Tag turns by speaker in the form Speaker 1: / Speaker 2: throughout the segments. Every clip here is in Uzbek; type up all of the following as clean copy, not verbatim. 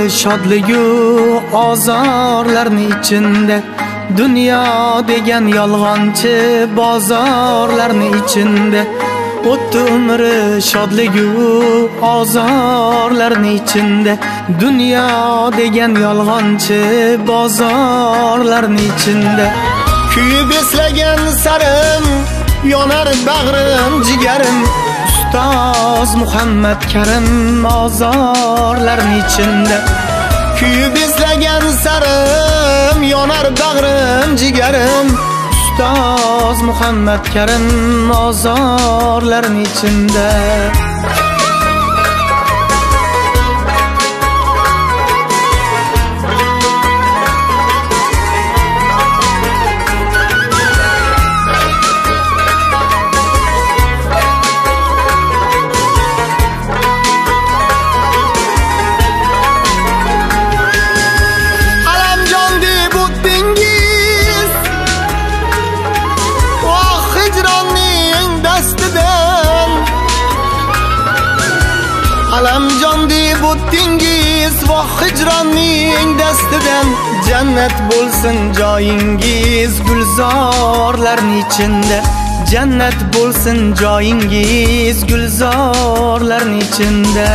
Speaker 1: shodligu ozorlarni ichinde, dünya degan yolg'onchi bozorlarni ichinde, o'tdi umri shodligu ozorlarni ichinde, dünya degan yolg'onchi bozorlarni ichinde. Kuyib eslagan sarim yonar bag'rim jigarim, Ustoz Muhammad Karim ozorlarni ichinde. Kuyib eslagan sarim yonar bag'rim jigarim, Ustoz Muhammad Karim ozorlarni ichinde. Alamjon deb o'tdingiz va hijronning dastidan, jannat bo'lsin joyingiz gulzorlarning ichinde, jannat bo'lsin joyingiz gulzorlarning ichinde.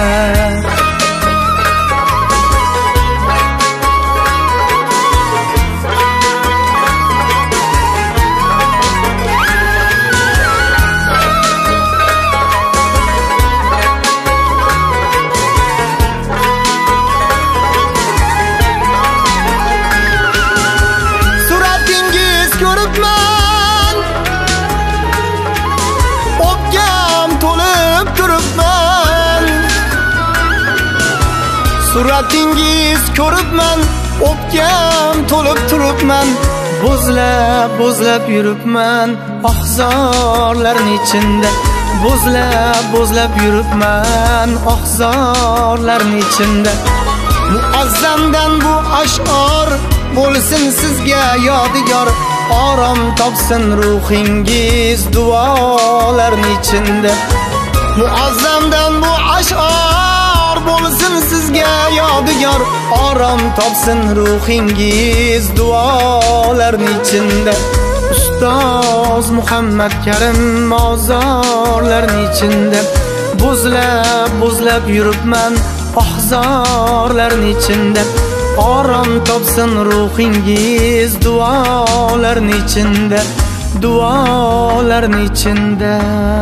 Speaker 1: Suratingiz ko'ribman, o'pkam to'lib turibman, bo'zlab yuribman oqzorlarning ichinde, bo'zlab yuribman oqzorlarning ichinde. Muazzamdan bu ash'or bo'lsin sizga yodgor, orom topsin ruhingiz duolarning ichinde. Muazzamdan bu ash'or bo'lsin sizga yodgor, orom topsin ruhingiz duolarning ichinde. Ustoz Muhammad Karim mozorlarning ichinde, bo'zlab yuribman oqzorlarning ichinde, orom topsin ruhingiz duolarning ichinde, duolarning ichinde.